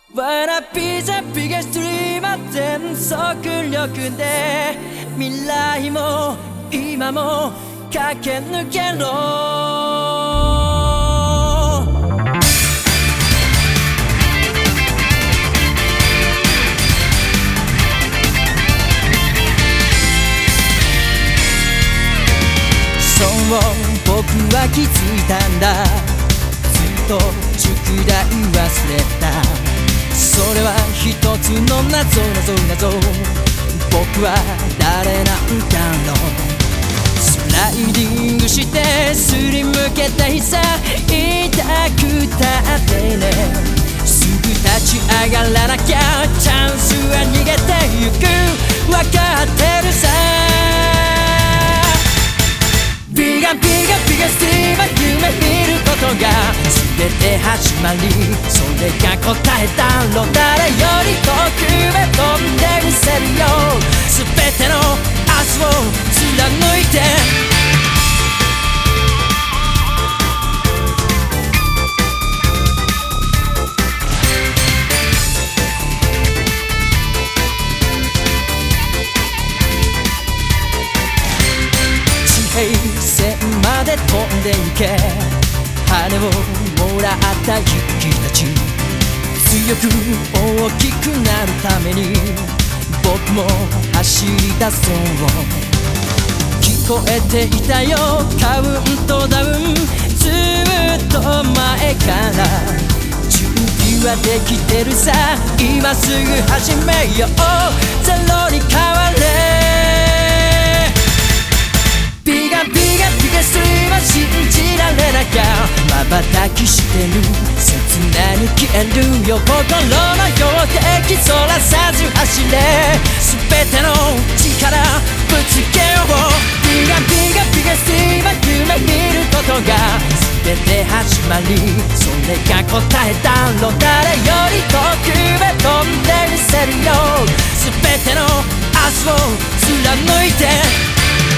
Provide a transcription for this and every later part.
Wanna be the biggest dreamer 全速力で未来も今も駆け抜けろ。そう僕は気づいたんだ。ずっと宿題忘れた。それは一つの謎。僕は誰なんだろう。スライディングしてすりむけた日さ、痛くたってね。すぐ立ち上がらなきゃチャンスは逃げてゆく。わかってるさ。ビガスティーは夢見ることが全て始まり、それが答えだろう。誰より遠くへ飛んでみせるよ。全ての明日を貫いて。地平線まで飛んで行け。羽をもらった勇気たち、強く大きくなるために僕も走り出そう。聞こえていたよカウントダウン、ずっと前から準備はできてるさ。今すぐ始めよう。ゼロに変われ。ビガストリーは信じられなきゃ瞬きしてる。切なに消えるよ。心の標的そらさず走れ。全ての力ぶつけよう。ビガストリーは夢見ることが全て始まり、それが答えだろう。誰より遠くへ飛んでみせるよ。全ての明日を貫いて。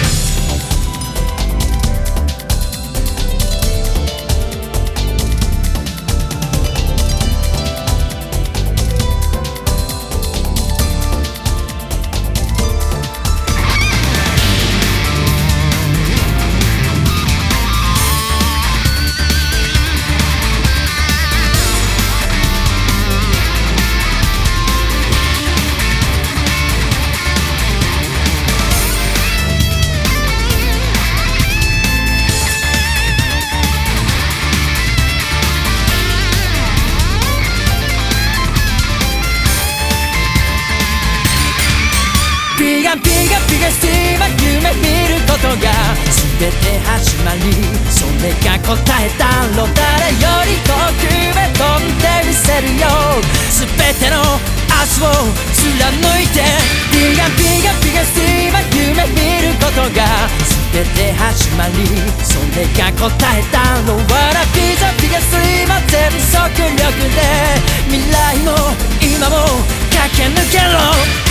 ビガスティーは夢見ることが全て始まり、それが答えだろう。誰より遠くへ飛んでみせるよ。全ての明日を貫いて。ビガスティーは夢見ることが全て始まり、それが答えだろう。Wanna be the biggest dreamer 全速力で未来も今も駆け抜けろ。